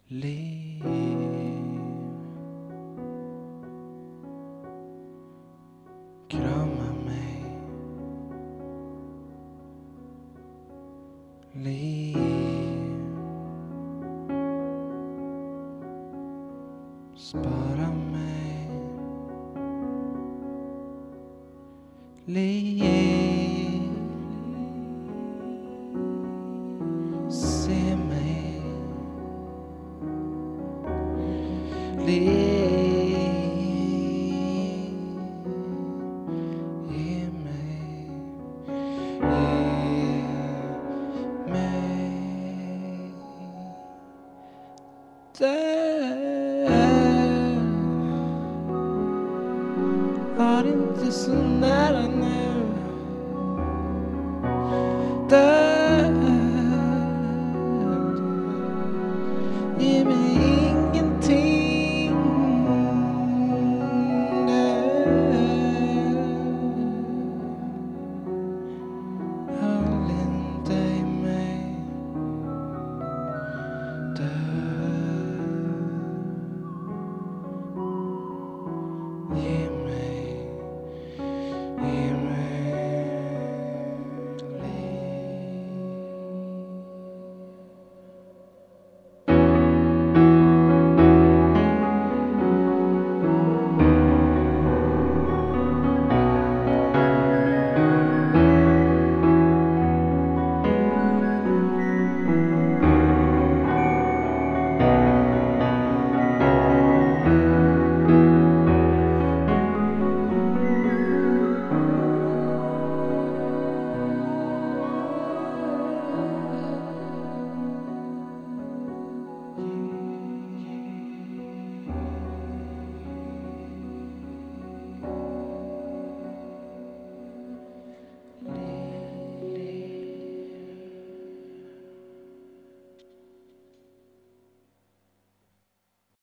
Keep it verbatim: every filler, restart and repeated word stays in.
liv. Krama mig, liv. Spara mig, liv. Se mig, liv. Ge mig, ge mig. Där var inte så nära nu. Där ge mig ingenting. Håll inte i mig. Där